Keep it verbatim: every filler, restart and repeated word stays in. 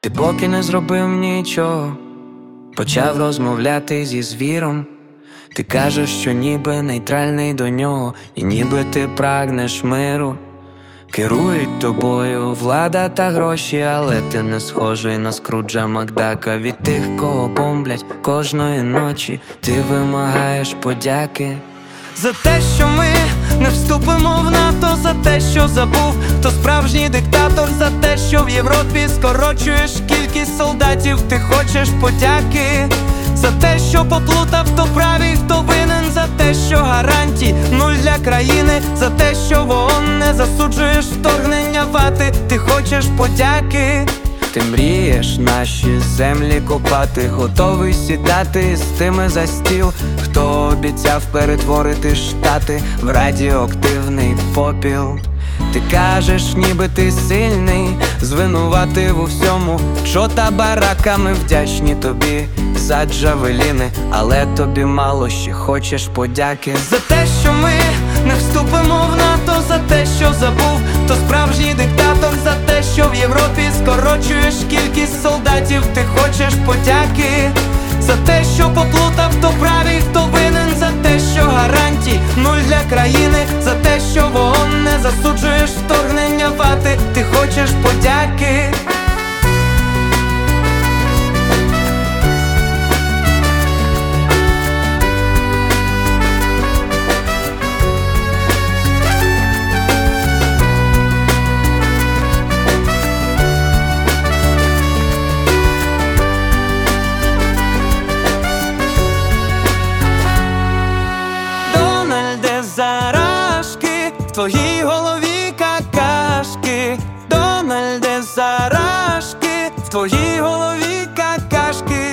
Ти поки не зробив нічого, почав розмовляти зі звіром. Ти кажеш, що ніби нейтральний до нього, і ніби ти прагнеш миру. Керують тобою влада та гроші, але ти не схожий на Скруджа Макдака. Від тих, кого бомблять кожної ночі, ти вимагаєш подяки. За те, що ми не вступимо в НАТО, за те, що забув, хто справжній диктатор, за те, що в Європі скорочуєш кількість солдатів, ти хочеш подяки. За те, що поплутав, хто правий, хто винен, за те, що гарантій нуль для країни, за те, що в ООН не засуджуєш вторгнення вати, ти хочеш подяки. Ти мрієш наші землі копати, готовий сідати з тими за стіл, хто обіцяв перетворити штати в радіоактивний попіл. Ти кажеш, ніби ти сильний, звинуватив у всьому чота барака. Ми вдячні тобі за джавеліни, але тобі мало, ще хочеш подяки. За те, що ми не вступимо в НАТО, за те, що забув, хто справжній диктатор, за те, що в Європі скорочуєш кількість солдатів, ти хочеш подяки. За те, що поплутав, хто правий, хто винен, за те, що гарантій нуль для країни, за те, що в ООН не засуджуєш вторгнення вати, ти хочеш подяки. Зарашки, в твоїй голові какашки. Дональде, зарашки, в твоїй голові какашки.